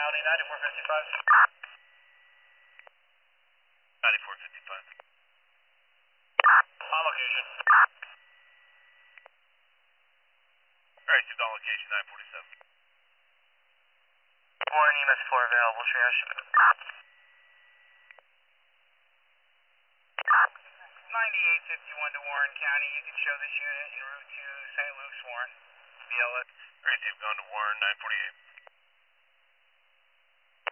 County, 9455. 9455. On location. Alright, received on location, 947. Warren, EMS 4 available, triage. 9851 to Warren County. You can show this unit en route to St. Luke's, Warren. BLS. Received, gone to Warren, 948.